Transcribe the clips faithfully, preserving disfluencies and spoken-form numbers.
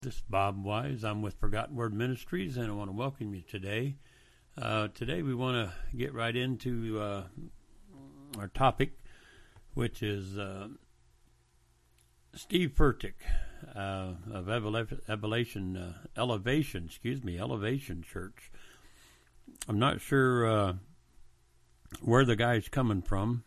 This is Bob Wise. I'm with Forgotten Word Ministries, and I want to welcome you today. Uh, today we want to get right into uh, our topic, which is uh, Steve Furtick uh, of Elevation, uh, Elevation, excuse me, Elevation Church. I'm not sure uh, where the guy's coming from.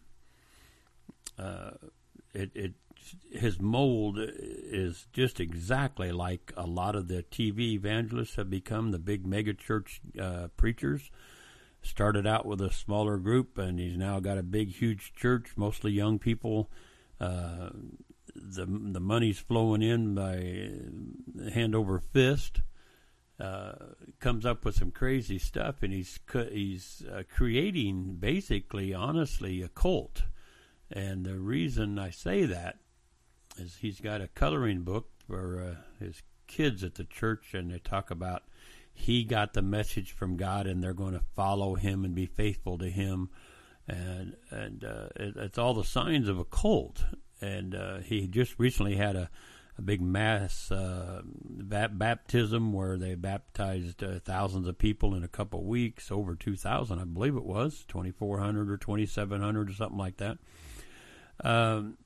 Uh, it, it His mold is just exactly like a lot of the T V evangelists have become, the big mega church uh, preachers. Started out with a smaller group, and he's now got a big, huge church, mostly young people. Uh, the the money's flowing in by hand over fist. Uh, comes up with some crazy stuff, and he's he's uh, creating, basically, honestly, a cult. And the reason I say that is he's got a coloring book for uh, his kids at the church, and they talk about he got the message from God, and they're going to follow him and be faithful to him, and and uh, it, it's all the signs of a cult. And uh, he just recently had a, a big mass uh, baptism where they baptized uh, thousands of people in a couple of weeks, over two thousand, I believe it was, twenty-four hundred or twenty-seven hundred or something like that. Um,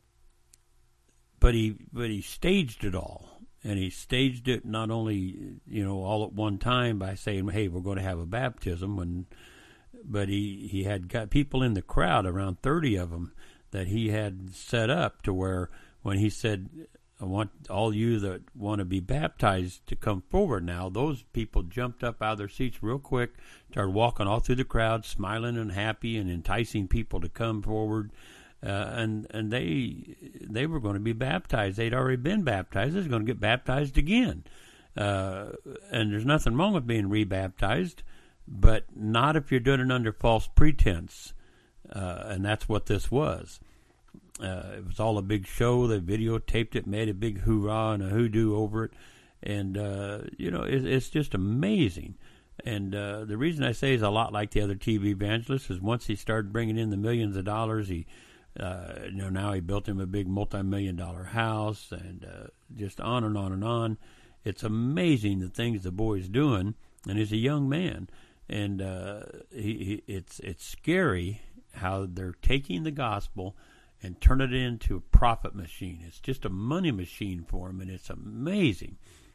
But he, but he staged it all, and he staged it not only, you know, all at one time by saying, "Hey, we're going to have a baptism," when, but he, he had got people in the crowd, around thirty of them, that he had set up to where when he said, "I want all you that want to be baptized to come forward now," those people jumped up out of their seats real quick, started walking all through the crowd, smiling and happy, and enticing people to come forward. Uh, and and they they were going to be baptized. They'd already been baptized. They're going to get baptized again. Uh, and there's nothing wrong with being rebaptized, but not if you're doing it under false pretense. Uh, and that's what this was. Uh, it was all a big show. They videotaped it, made a big hoorah and a hoodoo over it. And, uh, you know, it, it's just amazing. And uh, the reason I say is a lot like the other T V evangelists is once he started bringing in the millions of dollars, he Uh, you know, now he built him a big multi-million dollar house, and uh, just on and on and on. It's amazing the things the boy's doing, and he's a young man, and uh, he, he, it's it's scary how they're taking the gospel and turning it into a profit machine. It's just a money machine for him, and it's amazing.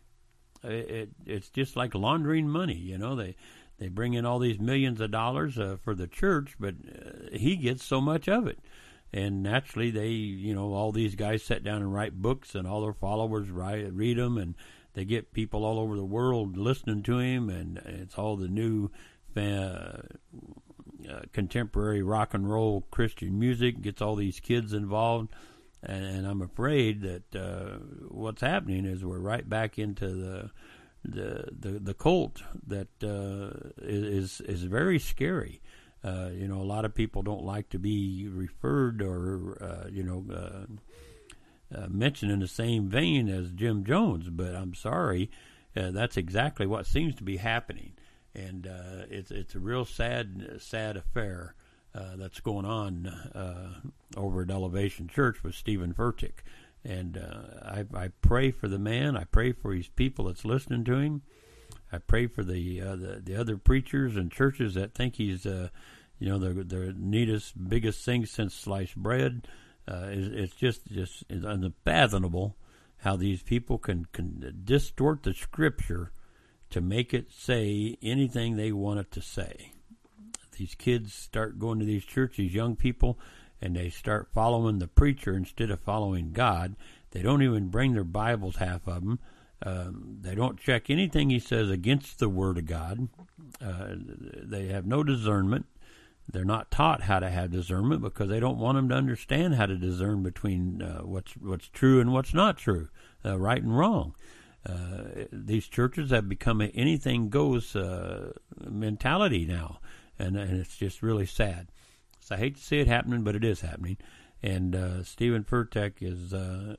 It, it it's just like laundering money, you know. They they bring in all these millions of dollars uh, for the church, but uh, he gets so much of it. And naturally, they, you know, all these guys sit down and write books, and all their followers write, read them, and they get people all over the world listening to him, and it's all the new uh, uh, contemporary rock and roll Christian music, gets all these kids involved, and, and I'm afraid that uh, what's happening is we're right back into the the the, the cult that uh, is is very scary. Uh, you know, a lot of people don't like to be referred or, uh, you know, uh, uh, mentioned in the same vein as Jim Jones. But I'm sorry, uh, that's exactly what seems to be happening. And uh, it's it's a real sad, sad affair uh, that's going on uh, over at Elevation Church with Stephen Furtick. And uh, I, I pray for the man. I pray for his people that's listening to him. I pray for the uh, the, the other preachers and churches that think he's, uh, you know, the the neatest, biggest thing since sliced bread. Uh, it's, it's just just it's unfathomable how these people can, can distort the Scripture to make it say anything they want it to say. These kids start going to these churches, young people, and they start following the preacher instead of following God. They don't even bring their Bibles, half of them. Um, they don't check anything he says against the Word of God. Uh, they have no discernment. They're not taught how to have discernment because they don't want them to understand how to discern between uh, what's what's true and what's not true, uh, right and wrong. Uh, these churches have become an anything goes uh, mentality now, and, and it's just really sad. So I hate to see it happening, but it is happening. And uh, Stephen Furtick is uh,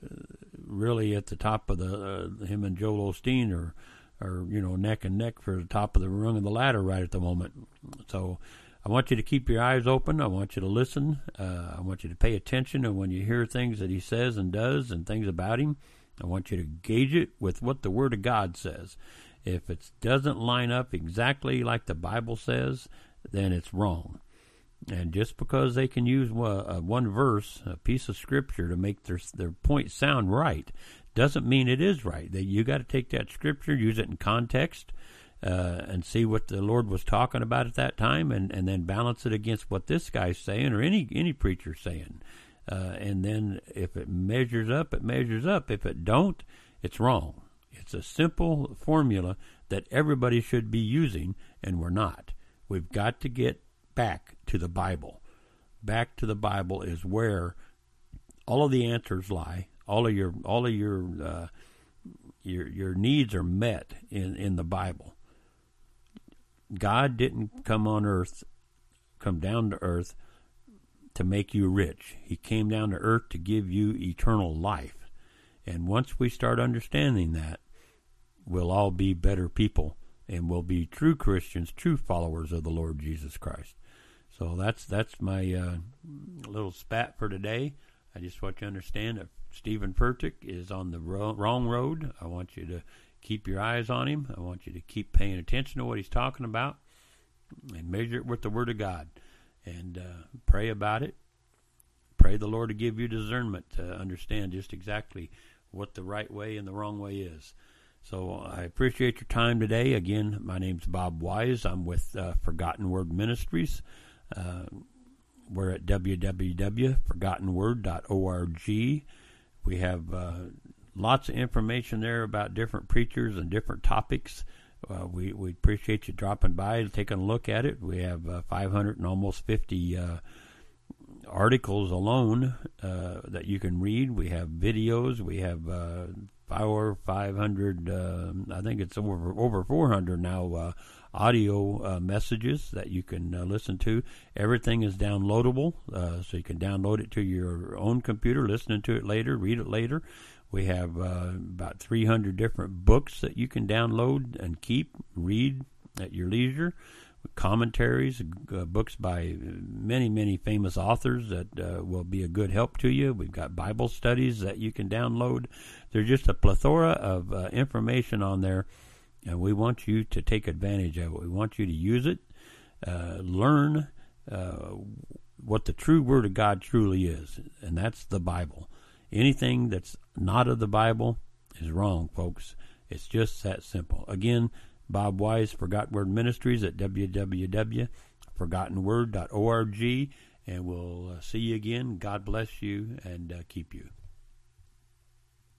really at the top of the, uh, him and Joel Osteen are, are, you know, neck and neck for the top of the rung of the ladder right at the moment. So I want you to keep your eyes open. I want you to listen. Uh, I want you to pay attention. And when you hear things that he says and does and things about him, I want you to gauge it with what the Word of God says. If it doesn't line up exactly like the Bible says, then it's wrong. And just because they can use one verse, a piece of Scripture, to make their their point sound right, doesn't mean it is right. That you got to take that Scripture, use it in context, uh, and see what the Lord was talking about at that time, and, and then balance it against what this guy's saying or any any preacher saying. Uh, and then if it measures up, it measures up. If it don't, it's wrong. It's a simple formula that everybody should be using, and we're not. We've got to get back to the Bible. Back to the Bible is where all of the answers lie. All of your all of your uh, your your needs are met in, in the Bible. God didn't come on earth, come down to earth to make you rich. He came down to earth to give you eternal life. And once we start understanding that, we'll all be better people, and we'll be true Christians, true followers of the Lord Jesus Christ. So that's that's my uh, little spat for today. I just want you to understand that Stephen Furtick is on the ro- wrong road. I want you to keep your eyes on him. I want you to keep paying attention to what he's talking about and measure it with the Word of God. And uh, pray about it. Pray the Lord to give you discernment to understand just exactly what the right way and the wrong way is. So I appreciate your time today. Again, my name's Bob Wise. I'm with uh, Forgotten Word Ministries. Uh, we're at w w w dot forgotten word dot org. We have uh, lots of information there about different preachers and different topics. Uh, we, we appreciate you dropping by and taking a look at it. We have uh, five hundred and almost fifty uh, articles alone uh, that you can read. We have videos. We have uh, four, five hundred, uh, I think it's over over four hundred now, uh, audio uh, messages that you can uh, listen to. Everything is downloadable, uh, so you can download it to your own computer, listen to it later, read it later. We have uh, about three hundred different books that you can download and keep, read at your leisure. Commentaries, uh, books by many, many famous authors that uh, will be a good help to you. We've got Bible studies that you can download. There's just a plethora of uh, information on there, and we want you to take advantage of it. We want you to use it, uh, learn uh, what the true Word of God truly is, and that's the Bible. Anything that's not of the Bible is wrong, folks. It's just that simple. Again, Bob Wise, Forgotten Word Ministries at w w w dot forgotten word dot org, and we'll uh, see you again. God bless you and uh, keep you.